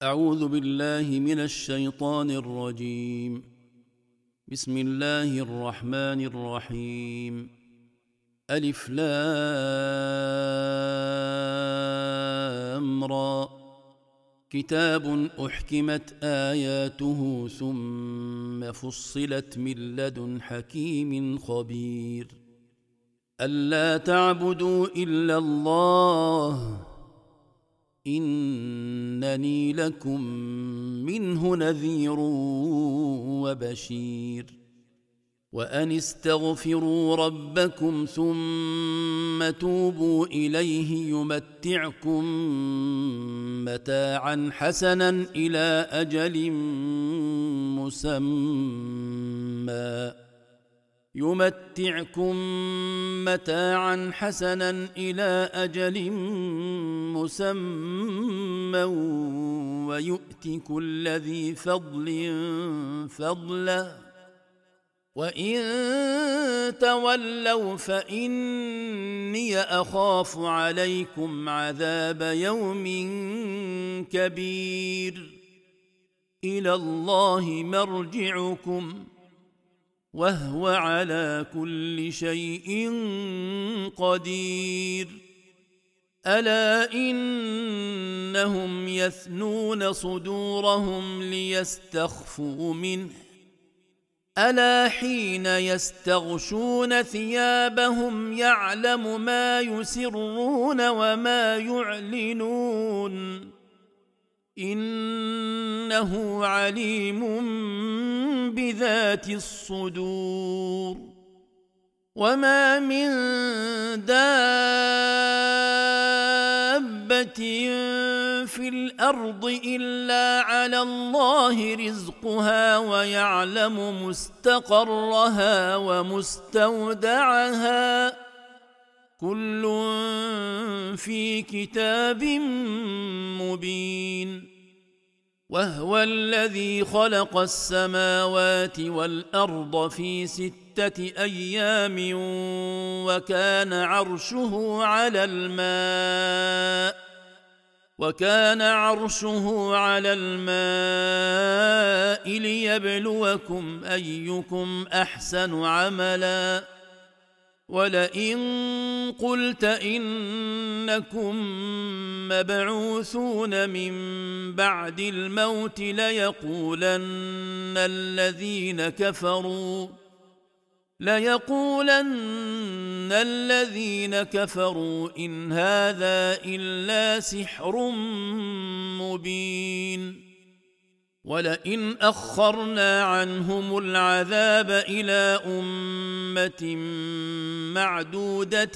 أعوذ بالله من الشيطان الرجيم. بسم الله الرحمن الرحيم. ألف لام را. كتاب أحكمت آياته ثم فصلت من لدن حكيم خبير. ألا تعبدوا إلا الله إنني لكم منه نذير وبشير. وأن استغفروا ربكم ثم توبوا إليه يمتعكم متاعا حسنا إلى أجل مسمى ويؤت كل ذي فضل فضله وإن تولوا فإني أخاف عليكم عذاب يوم كبير. إلى الله مرجعكم وهو على كل شيء قدير. ألا إنهم يثنون صدورهم ليستخفوا منه ألا حين يستغشون ثيابهم يعلم ما يسرون وما يعلنون إنه عليم بذات الصدور. وما من دابة في الأرض إلا على الله رزقها ويعلم مستقرها ومستودعها كل في كتاب مبين. وهو الذي خلق السماوات والأرض في 6 أيام وكان عرشه على الماء ليبلوكم أيكم أحسن عملا. ولئن قلت إنكم مبعوثون من بعد الموت ليقولن الذين كفروا إن هذا إلا سحر مبين. ولئن أخرنا عنهم العذاب إلى أمة معدودة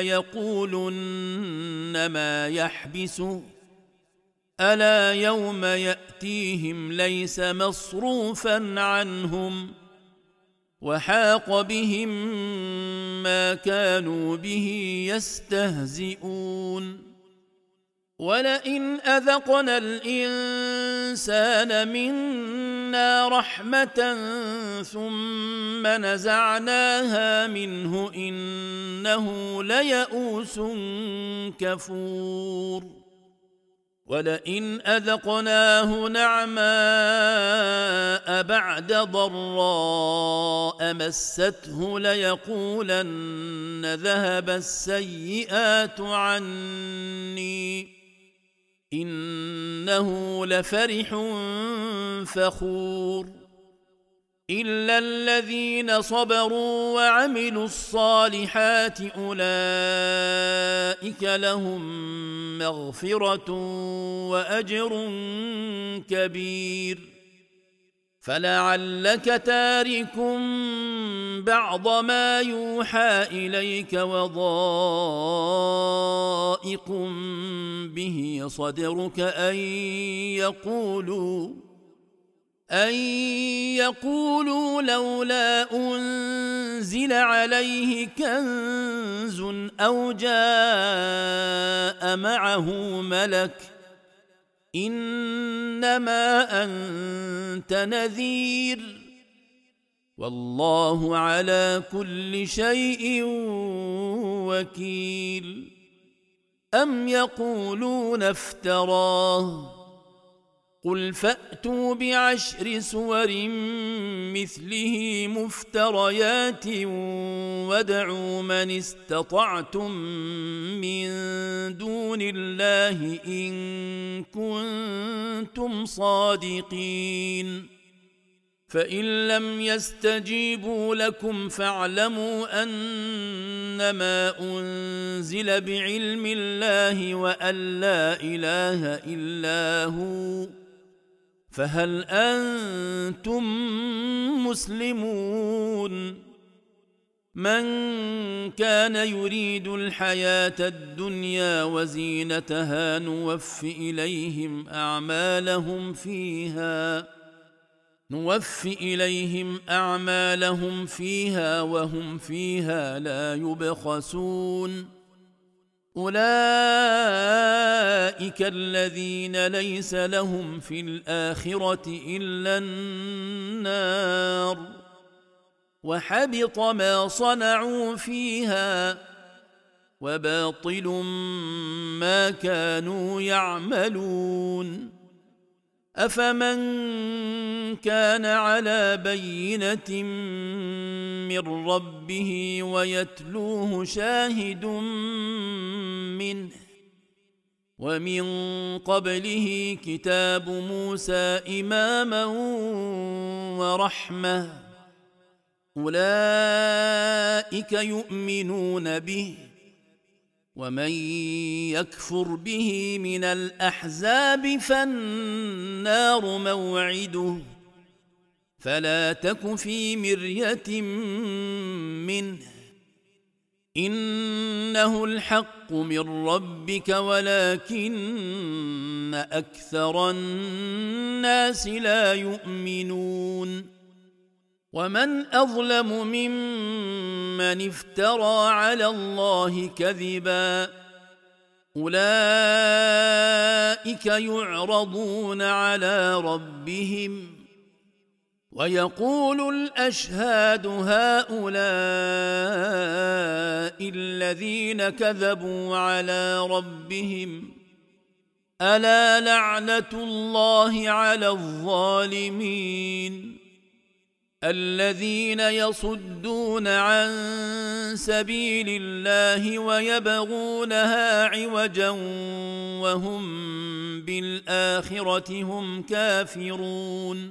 ليقولن ما يحبسه ألا يوم يأتيهم ليس مصروفا عنهم وحاق بهم ما كانوا به يستهزئون. ولئن أذقنا الإنسان منا رحمة ثم نزعناها منه إنه ليئوس كفور. ولئن أذقناه نعماء بعد ضراء مسته ليقولن ذهب السيئات عني إنه لفرح فخور. إلا الذين صبروا وعملوا الصالحات أولئك لهم مغفرة وأجر كبير. فلعلك تارك بعض ما يوحى إليك وضائق به صدرك أن يقولوا لولا أنزل عليه كنز أو جاء معه ملك إنما أنت نذير والله على كل شيء وكيل. أم يقولون افتراه قل فأتوا بعشر سور مثله مفتريات وادعوا من استطعتم من دون الله إن كنتم صادقين فإن لم يستجيبوا لكم فاعلموا أنما أنزل بعلم الله وأن لا إله إلا هو فهل أنتم مسلمون من كان يريد الحياة الدنيا وزينتها نوف إليهم أعمالهم فيها وهم فيها لا يبخسون أولئك الذين ليس لهم في الآخرة إلا النار وحبط ما صنعوا فيها وباطل ما كانوا يعملون أفمن كان على بينة من ربه ويتلوه شاهد منه ومن قبله كتاب موسى إماما ورحمة أولئك يؤمنون به ومن يكفر به من الأحزاب فالنار موعده فلا تك في مرية منه إنه الحق من ربك ولكن أكثر الناس لا يؤمنون ومن أظلم ممن افترى على الله كذبا أولئك يعرضون على ربهم ويقول الأشهاد هؤلاء الذين كذبوا على ربهم ألا لعنة الله على الظالمين الذين يصدون عن سبيل الله ويبغونها عوجا وهم بالآخرة هم كافرون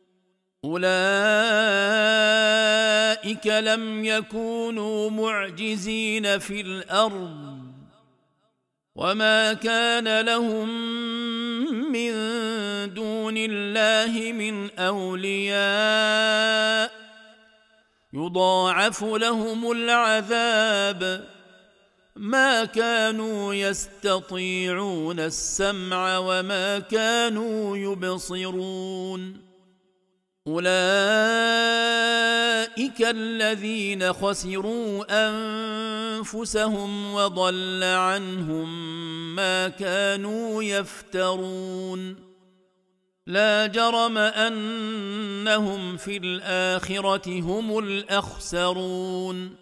أولئك لم يكونوا معجزين في الأرض وما كان لهم من دون الله من أولياء يضاعف لهم العذاب ما كانوا يستطيعون السمع وما كانوا يبصرون أولئك الذين خسروا أنفسهم وضل عنهم ما كانوا يفترون لا جرم أنهم في الآخرة هم الأخسرون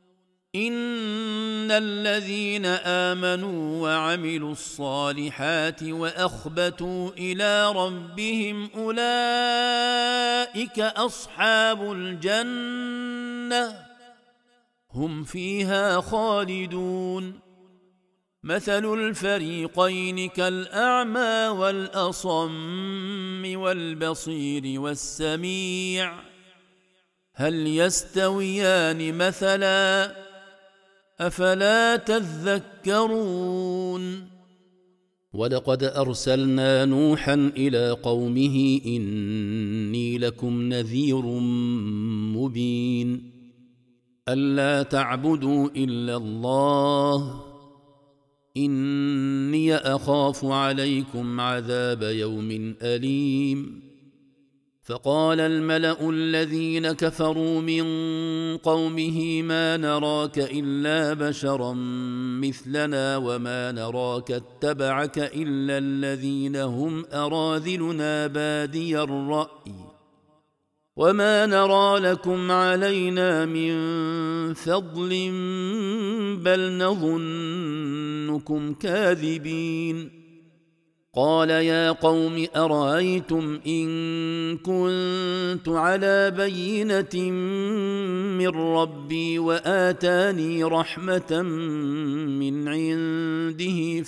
إن الذين آمنوا وعملوا الصالحات وأخبتوا إلى ربهم أولئك أصحاب الجنة هم فيها خالدون مثل الفريقين كالأعمى والأصم والبصير والسميع هل يستويان مثلا أفلا تذكرون ولقد أرسلنا نوحا إلى قومه إني لكم نذير مبين ألا تعبدوا إلا الله إني أخاف عليكم عذاب يوم أليم فقال الملأ الذين كفروا من قومه ما نراك إلا بشرا مثلنا وما نراك اتبعك إلا الذين هم أراذلنا بادي الرأي وما نرى لكم علينا من فضل بل نظنكم كاذبين قال يا قوم أرأيتم إن كنت على بينة من ربي وآتاني رحمة من عنده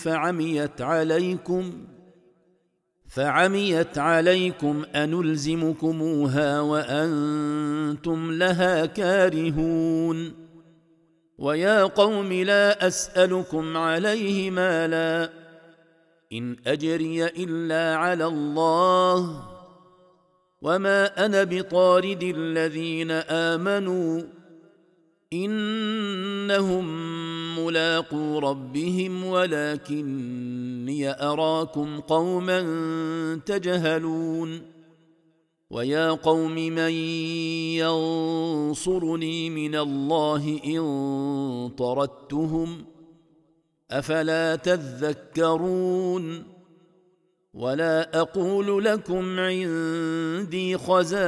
فعميت عليكم أنلزمكموها وأنتم لها كارهون ويا قوم لا أسألكم عليه مالا إن أجري إلا على الله وما أنا بطارد الذين آمنوا إنهم ملاقو ربهم ولكني أراكم قوما تجهلون ويا قوم من ينصرني من الله إن طردتهم أفلا تذكرون ولا أقول لكم عندي خزائن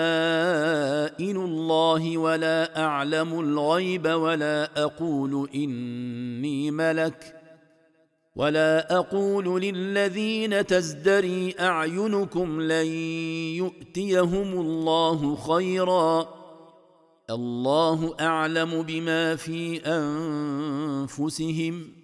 الله ولا أعلم الغيب ولا أقول إني ملك ولا أقول للذين تزدري أعينكم لن يؤتيهم الله خيرا الله أعلم بما في أنفسهم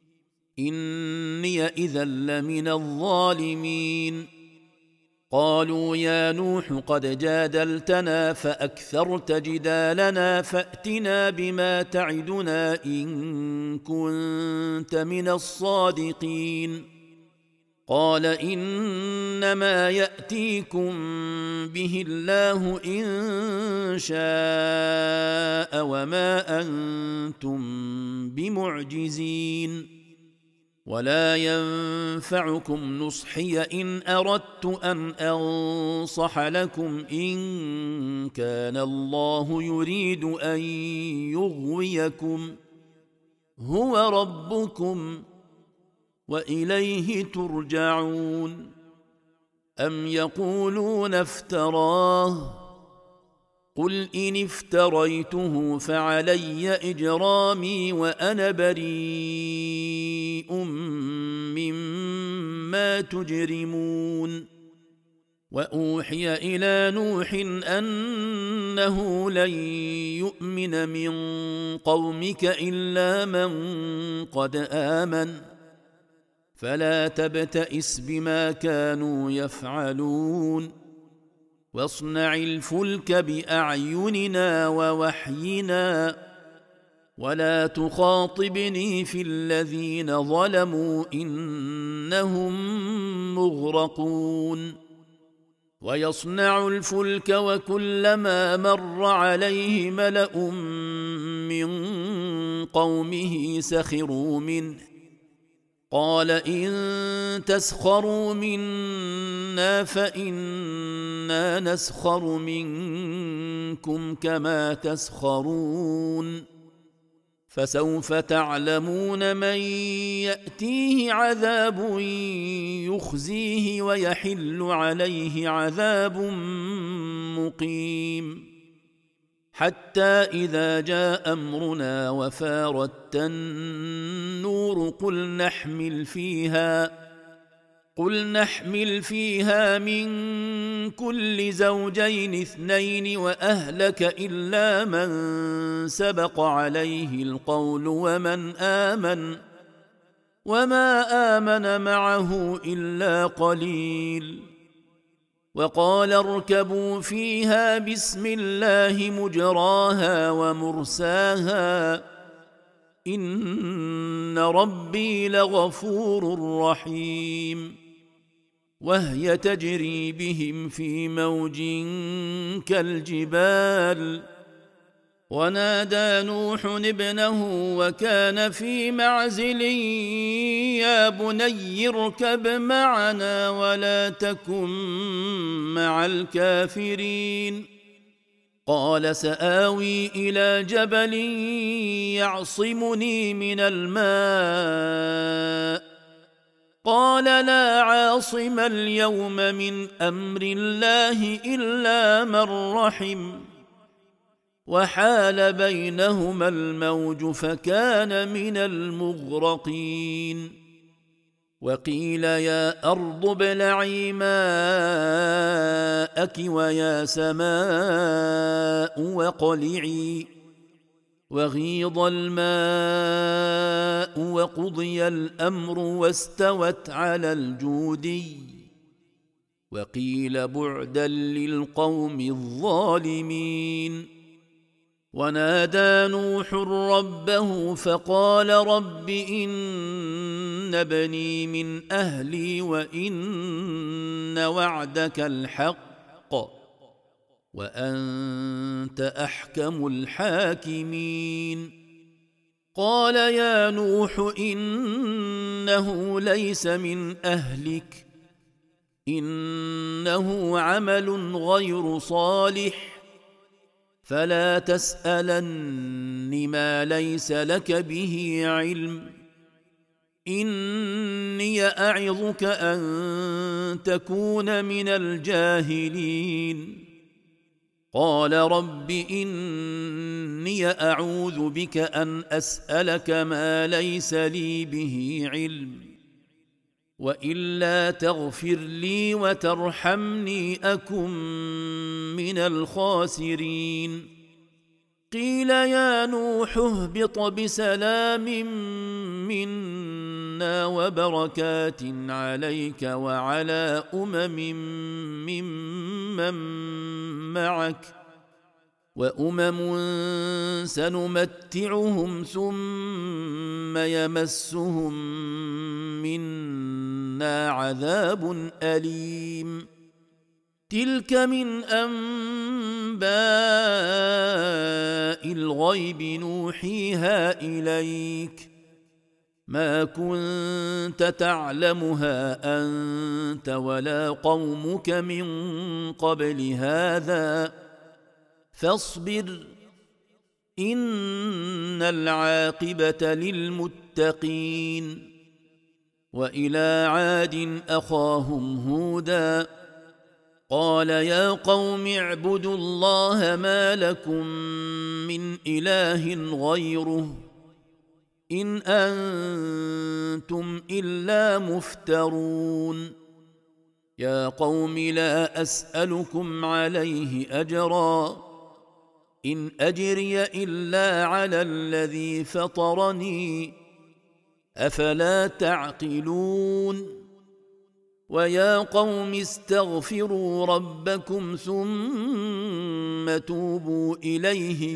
إني إذا لمن الظالمين قالوا يا نوح قد جادلتنا فأكثرت جدالنا فأتنا بما تعدنا إن كنت من الصادقين قال إنما يأتيكم به الله إن شاء وما أنتم بمعجزين ولا ينفعكم نصحي إن أردت أن أنصح لكم إن كان الله يريد أن يغويكم هو ربكم وإليه ترجعون أم يقولون افتراه قل إن افتريته فعلي إجرامي وأنا بريء مما تجرمون وأوحي إلى نوح أنه لن يؤمن من قومك إلا من قد آمن فلا تبتئس بما كانوا يفعلون واصنع الفلك بأعيننا ووحينا ولا تخاطبني في الذين ظلموا إنهم مغرقون ويصنع الفلك وكلما مر عليه ملأ من قومه سخروا منه قال إن تسخروا منا فإنا نسخر منكم كما تسخرون فسوف تعلمون من يأتيه عذاب يخزيه ويحل عليه عذاب مقيم حتى إذا جاء أمرنا وفارت النور قل نحمل فيها من كل زوجين اثنين وأهلك إلا من سبق عليه القول ومن آمن وما آمن معه إلا قليل وقال اركبوا فيها بسم الله مجراها ومرساها إن ربي لغفور رحيم وهي تجري بهم في موج كالجبال ونادى نوح ابنه وكان في معزل يا بني اركب معنا ولا تكن مع الكافرين قال سآوي إلى جبل يعصمني من الماء قال لا عاصم اليوم من أمر الله إلا من رحم وحال بينهما الموج فكان من المغرقين وقيل يا أرض ابلعي ماءك ويا سماء واقلعي وغيض الماء وقضي الأمر واستوت على الجودي وقيل بعدا للقوم الظالمين ونادى نوح ربه فقال رب إن ابني من أهلي وإن وعدك الحق وأنت أحكم الحاكمين قال يا نوح إنه ليس من أهلك إنه عمل غير صالح فلا تسألن ما ليس لك به علم إني أعظك أن تكون من الجاهلين قال رب إني أعوذ بك أن أسألك ما ليس لي به علم وإلا تغفر لي وترحمني أكن من الخاسرين قيل يا نوح اهبط بسلام منا وبركات عليك وعلى ممن معك وأمم سنمتعهم ثم يمسهم منا عذاب أليم تلك من أنباء الغيب نوحيها إليك ما كنت تعلمها أنت ولا قومك من قبل هذا فاصبر إن العاقبة للمتقين وإلى عاد أخاهم هودا قال يا قوم اعبدوا الله ما لكم من إله غيره إن أنتم إلا مفترون يا قوم لا أسألكم عليه أجرا إن أجري إلا على الذي فطرني أفلا تعقلون ويا قوم استغفروا ربكم ثم توبوا إليه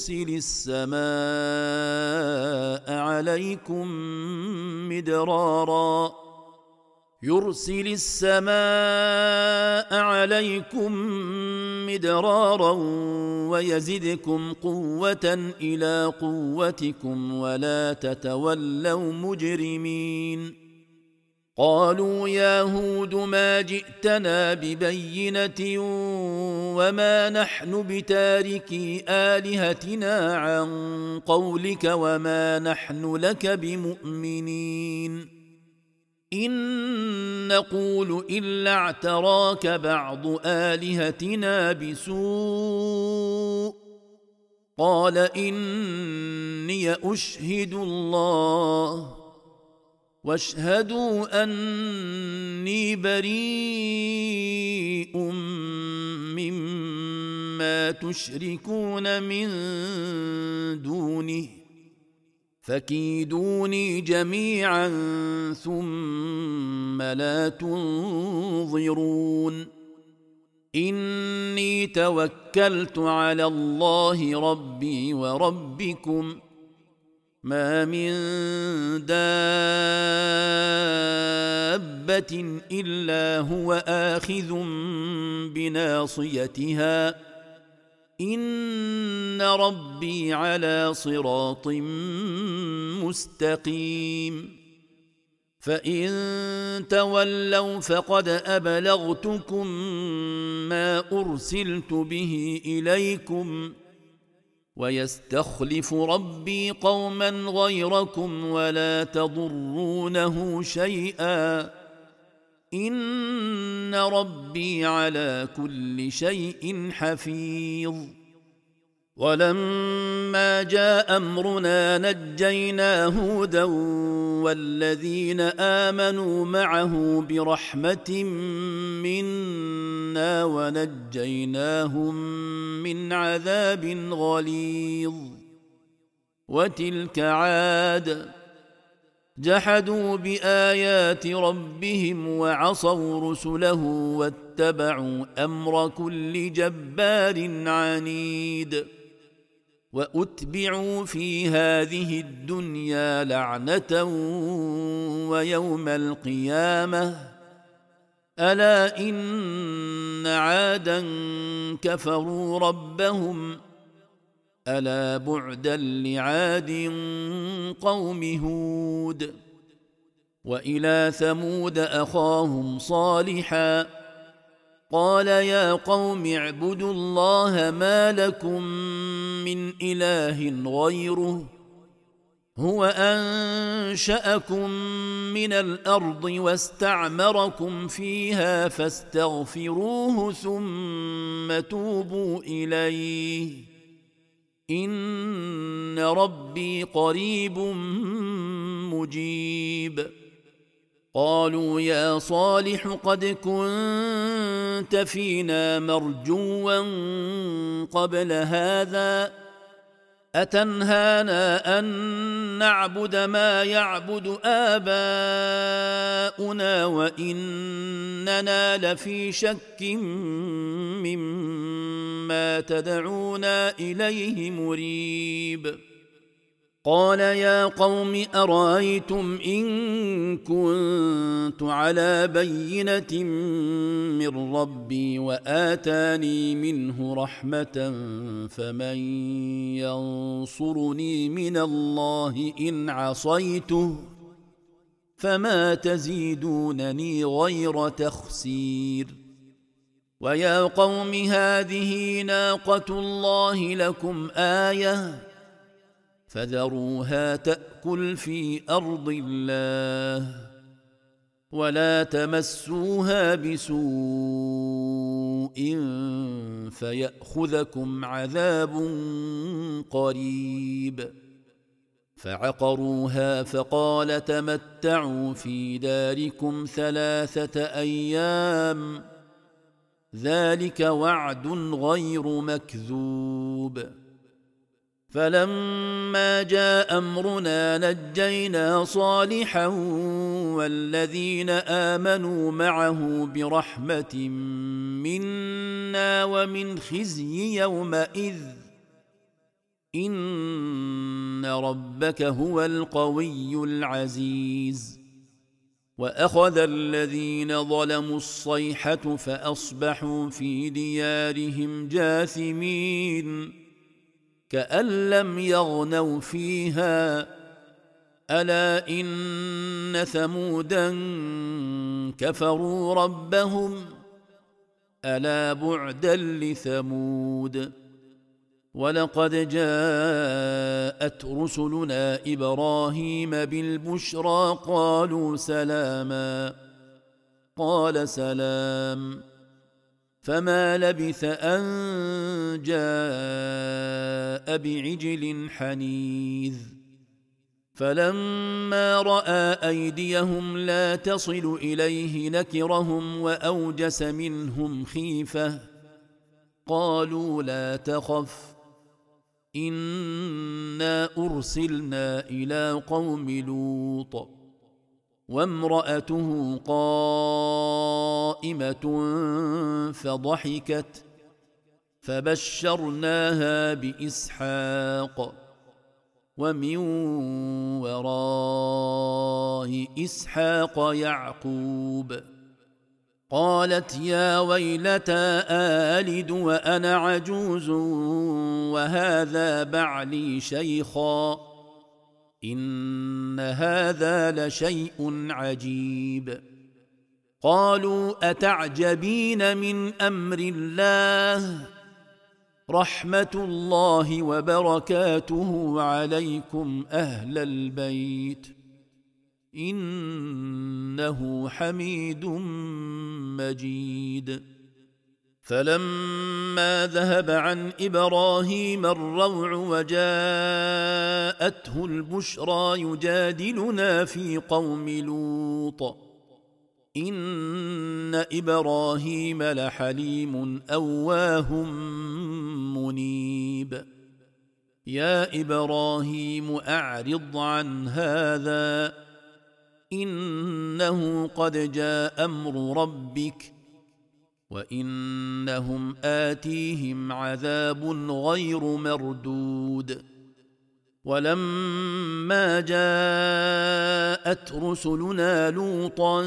يرسل السماء عليكم مدرارا ويزدكم قوة إلى قوتكم ولا تتولوا مجرمين قالوا يا هود ما جئتنا ببينة وما نحن بتاركي آلهتنا عن قولك وما نحن لك بمؤمنين إن نقول إلا اعتراك بعض آلهتنا بسوء قال إني أشهد الله واشهدوا أني بريء مما تشركون من دونه فكيدوني جميعا ثم لا تنظرون إني توكلت على الله ربي وربكم ما من دابة إلا هو آخذ بناصيتها إن ربي على صراط مستقيم فإن تولوا فقد أبلغتكم ما أرسلت به إليكم ويستخلف ربي قوما غيركم ولا تضرونه شيئا إن ربي على كل شيء حفيظ ولما جاء أمرنا نجينا هودا والذين آمنوا معه برحمة منا ونجيناهم من عذاب غليظ. وتلك عاد جحدوا بآيات ربهم وعصوا رسله واتبعوا أمر كل جبار عنيد. وأتبعوا في هذه الدنيا لعنة ويوم القيامة ألا إن عادا كفروا ربهم ألا بعدا لعاد قوم هود. وإلى ثمود أخاهم صالحا قال يا قوم اعبدوا الله ما لكم من إله غيره هو أنشأكم من الأرض واستعمركم فيها فاستغفروه ثم توبوا إليه إن ربي قريب مجيب. قالوا يا صالح قد كنت فينا مرجوا قبل هذا أتنهانا أن نعبد ما يعبد آباؤنا وإننا لفي شك مما تدعونا إليه مريب. قال يا قوم أرأيتم إن كنت على بينة من ربي وآتاني منه رحمة فمن ينصرني من الله إن عصيته فما تزيدونني غير تخسير. ويا قوم هذه ناقة الله لكم آية فذروها تأكل في أرض الله ولا تمسوها بسوء فيأخذكم عذاب قريب. فعقروها فقال تمتعوا في داركم 3 أيام ذلك وعد غير مكذوب. فلما جاء أمرنا نجينا صالحا والذين آمنوا معه برحمة منا ومن خزي يومئذ إن ربك هو القوي العزيز. وأخذ الذين ظلموا الصيحة فأصبحوا في ديارهم جاثمين كأن لم يغنوا فيها ألا إن ثمودا كفروا ربهم ألا بعدا لثمود. ولقد جاءت رسلنا إبراهيم بالبشرى قالوا سلاما قال سلام فما لبث أن جاء بعجل حنيذ. فلما رأى أيديهم لا تصل إليه نكرهم وأوجس منهم خيفة قالوا لا تخف إنا أرسلنا إلى قوم لوط وامرأته قائمة فضحكت فبشرناها بإسحاق ومن وراء إسحاق يعقوب. قالت يا ويلتى آلد وأنا عجوز وهذا بعلي شيخا إن هذا لشيء عجيب. قالوا أتعجبين من أمر الله رحمة الله وبركاته عليكم أهل البيت إنه حميد مجيد. فلما ذهب عن إبراهيم الروع وجاءته البشرى يجادلنا في قوم لوط إن إبراهيم لحليم أواه منيب يا إبراهيم أعرض عن هذا إنه قد جاء أمر ربك وإنهم آتيهم عذاب غير مردود ولما جاءت رسلنا لوطا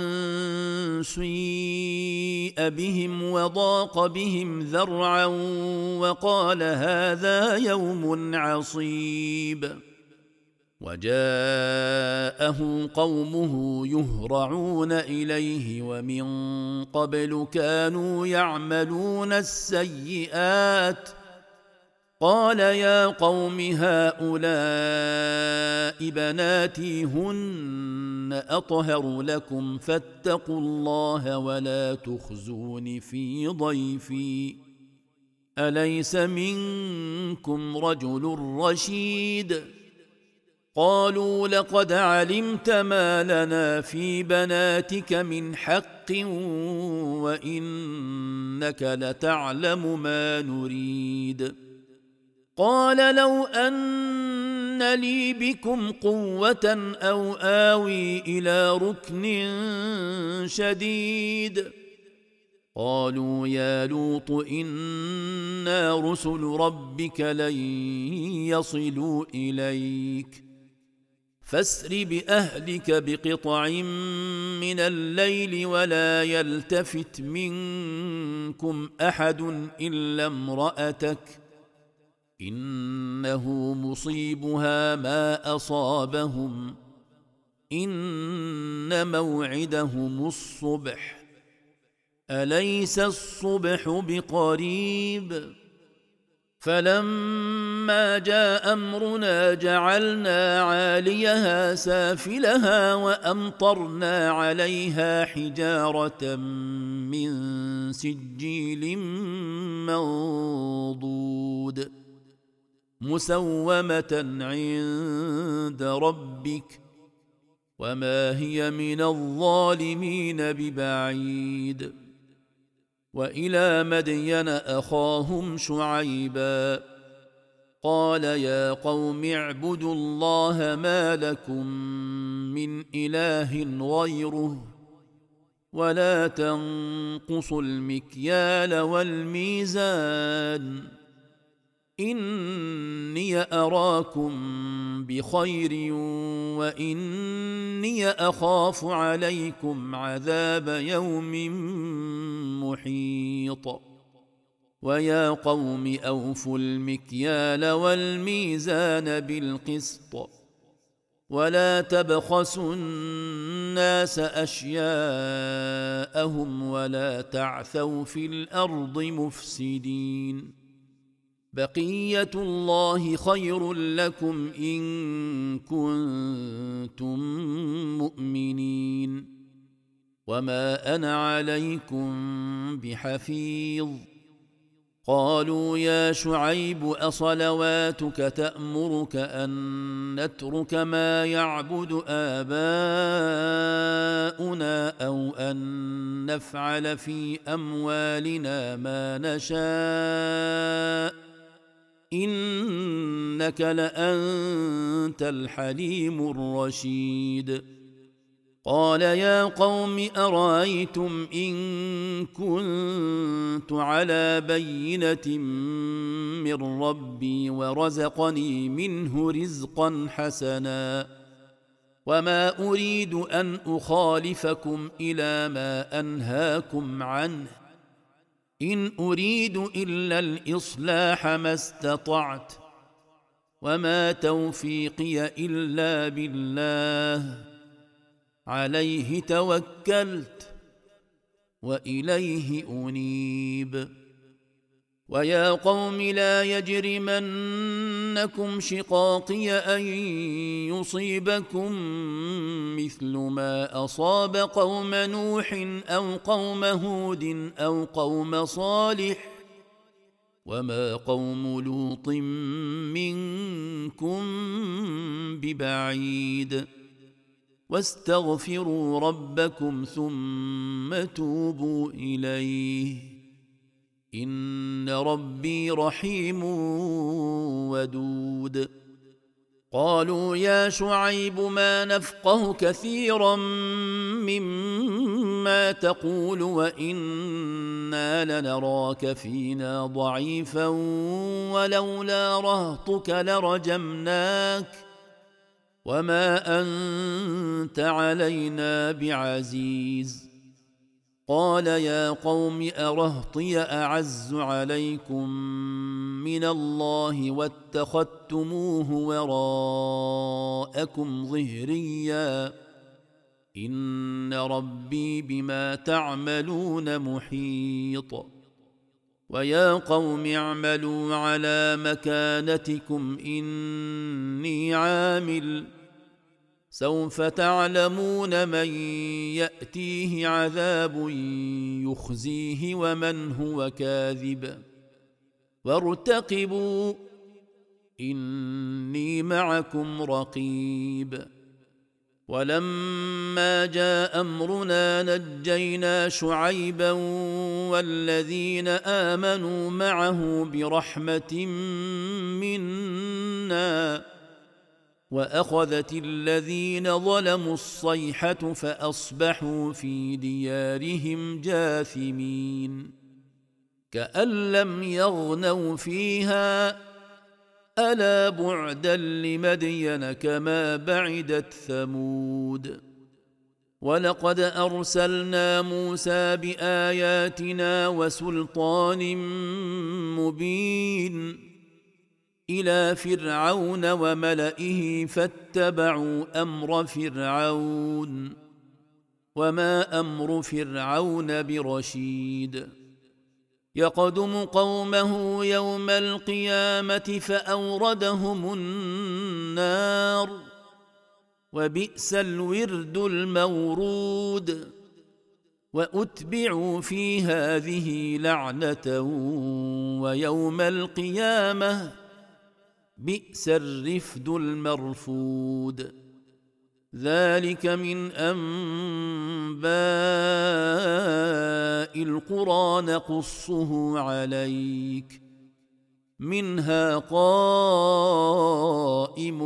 سيء بهم وضاق بهم ذرعا وقال هذا يوم عصيب وجاءه قومه يهرعون إليه ومن قبل كانوا يعملون السيئات قال يا قوم هؤلاء بناتي هن أطهر لكم فاتقوا الله ولا تخزون في ضيفي أليس منكم رجل رشيد قالوا لقد علمت ما لنا في بناتك من حق وإنك لتعلم ما نريد قال لو أن لي بكم قوة أو آوي إلى ركن شديد قالوا يا لوط إنا رسل ربك لن يصلوا إليك فاسر بأهلك بقطع من الليل ولا يلتفت منكم أحد إلا امرأتك إنه مصيبها ما أصابهم إن موعدهم الصبح أليس الصبح بقريب فلما جاء أمرنا جعلنا عاليها سافلها وأمطرنا عليها حجارة من سجيل منضود مسومة عند ربك وما هي من الظالمين ببعيد وإلى مدين أخاهم شعيبا قال يا قوم اعبدوا الله ما لكم من إله غيره ولا تنقصوا المكيال والميزان إني أراكم بخير وإني أخاف عليكم عذاب يوم محيط ويا قوم أوفوا المكيال والميزان بالقسط ولا تبخسوا الناس أشياءهم ولا تعثوا في الأرض مفسدين بقية الله خير لكم إن كنتم مؤمنين وما أنا عليكم بحفيظ قالوا يا شعيب أصلواتك تأمرك أن نترك ما يعبد آباؤنا أو أن نفعل في أموالنا ما نشاء إنك لأنت الحليم الرشيد قال يا قوم أرأيتم إن كنت على بينة من ربي ورزقني منه رزقا حسنا وما أريد أن أخالفكم إلى ما أنهاكم عنه إن أريد إلا الإصلاح ما استطعت وما توفيقي إلا بالله عليه توكلت وإليه أنيب ويا قوم لا يجرمنكم شقاقي أن يصيبكم مثل ما أصاب قوم نوح أو قوم هود أو قوم صالح وما قوم لوط منكم ببعيد واستغفروا ربكم ثم توبوا إليه إن ربي رحيم ودود. قالوا يا شعيب ما نفقه كثيرا مما تقول وإنا لنراك فينا ضعيفا ولولا رهطك لرجمناك وما أنت علينا بعزيز. قال يا قوم أرهطي أعز عليكم من الله واتخذتموه وراءكم ظهريا إن ربي بما تعملون محيط. ويا قوم اعملوا على مكانتكم إني عامل سوف تعلمون من يأتيه عذاب يخزيه ومن هو كاذب وارتقبوا إني معكم رقيب. ولما جاء أمرنا نجينا شعيبا والذين آمنوا معه برحمة منا وأخذت الذين ظلموا الصيحة فأصبحوا في ديارهم جاثمين كأن لم يغنوا فيها ألا بعدا لمدين كما بعدت ثمود. ولقد أرسلنا موسى بآياتنا وسلطان مبين إلى فرعون وملئه فاتبعوا أمر فرعون وما أمر فرعون برشيد. يقدم قومه يوم القيامة فأوردهم النار وبئس الورد المورود وأتبعوا في هذه لعنة ويوم القيامة بئس الرفد المرفود. ذلك من أنباء القرى نقصه عليك منها قائم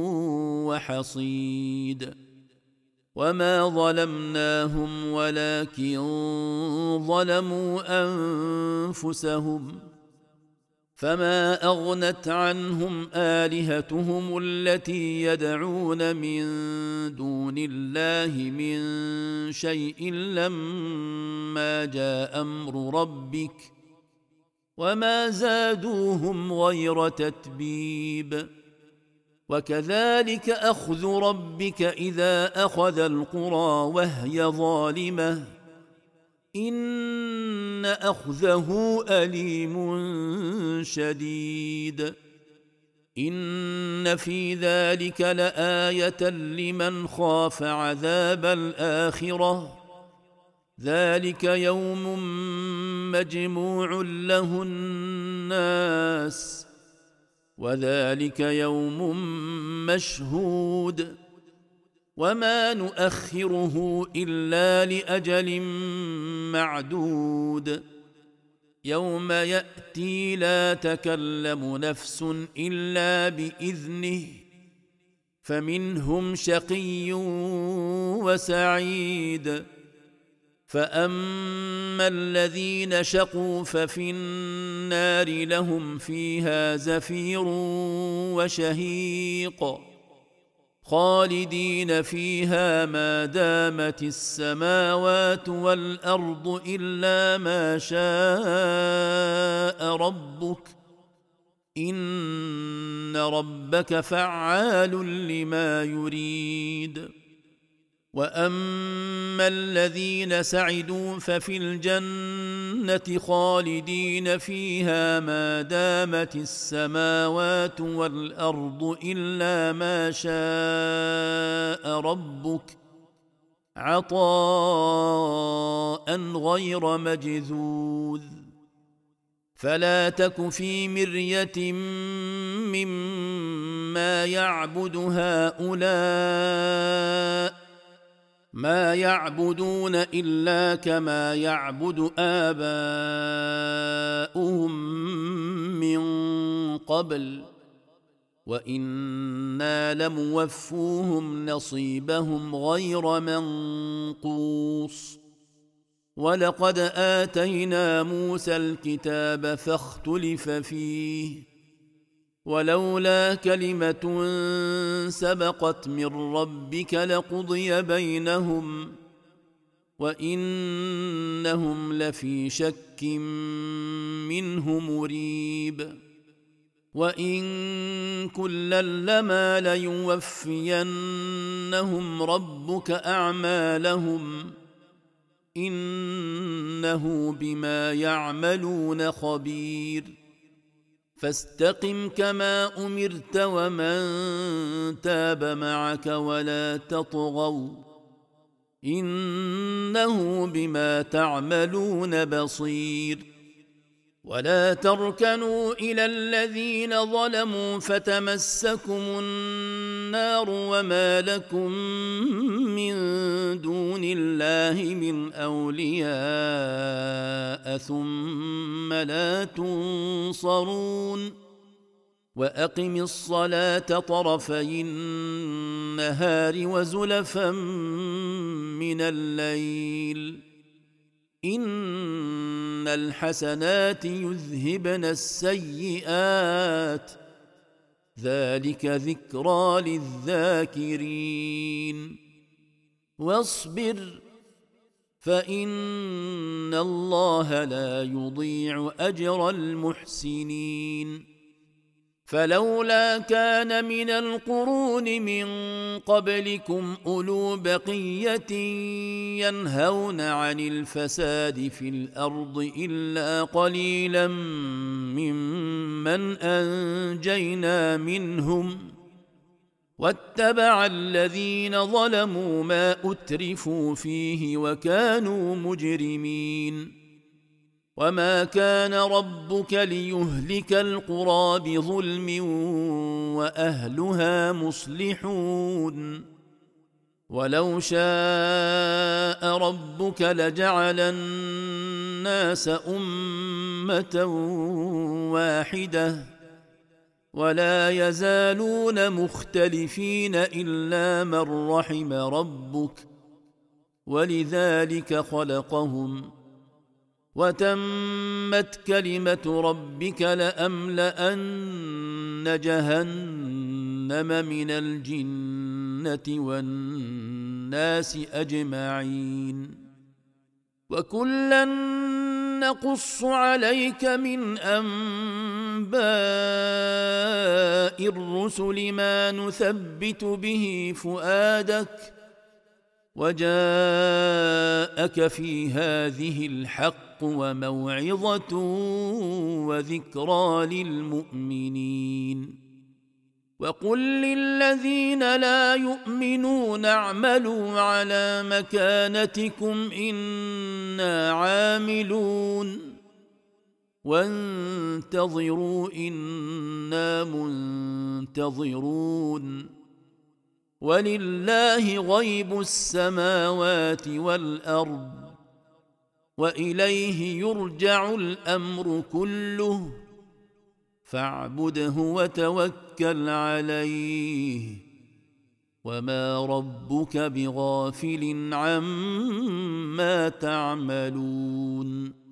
وحصيد. وما ظلمناهم ولكن ظلموا أنفسهم فما أغنت عنهم آلهتهم التي يدعون من دون الله من شيء لما جاء أمر ربك وما زادوهم غير تتبيب. وكذلك أخذ ربك إذا أخذ القرى وهي ظالمة إن أخذه أليم شديد. إن في ذلك لآية لمن خاف عذاب الآخرة ذلك يوم مجموع له الناس وذلك يوم مشهود وما نؤخره إلا لأجل معدود. يوم يأتي لا تكلم نفس إلا بإذنه فمنهم شقي وسعيد. فأما الذين شقوا ففي النار لهم فيها زفير وشهيق خالدين فيها ما دامت السماوات والأرض إلا ما شاء ربك إن ربك فعال لما يريد. واما الذين سعدوا ففي الجنه خالدين فيها ما دامت السماوات والارض الا ما شاء ربك عطاء غير مجذوذ فلا تك في مريه مما يعبد هؤلاء ما يعبدون الا كما يعبد اباؤهم من قبل وانا لموفوهم نصيبهم غير منقوص ولقد اتينا موسى الكتاب فاختلف فيه ولولا كلمه سبقت من ربك لقضي بينهم وانهم لفي شك منه مريب وان كلا لما ليوفينهم ربك اعمالهم انه بما يعملون خبير فاستقم كما امرت ومن تاب معك ولا تطغوا انه بما تعملون بصير ولا تركنوا الى الذين ظلموا فتمسكم النار وما لكم من دون الله من اولياء ثم لا تنصرون واقم الصلاه طرفي النهار وزلفا من الليل ان الحسنات يذهبن السيئات ذلك ذكرى للذاكرين واصبر فان الله لا يضيع اجر المحسنين فلولا كان من القرون من قبلكم اولو بقيه ينهون عن الفساد في الارض الا قليلا ممن انجينا منهم واتبع الذين ظلموا ما اترفوا فيه وكانوا مجرمين وما كان ربك ليهلك القرى بظلم واهلها مصلحون ولو شاء ربك لجعل الناس امه واحده ولا يزالون مختلفين الا من رحم ربك ولذلك خلقهم وتمت كلمه ربك لاملان جهنم من الجنه والناس اجمعين وكلا نقص عليك من انباء الرسل ما نثبت به فؤادك وجاءك في هذه الحق وموعظه وذكرى للمؤمنين وقل للذين لا يؤمنون اعملوا على مكانتكم انا عاملون وانتظروا انا منتظرون ولله غيب السماوات والارض واليه يرجع الامر كله فاعبده وتوكل عليه وما ربك بغافل عما تعملون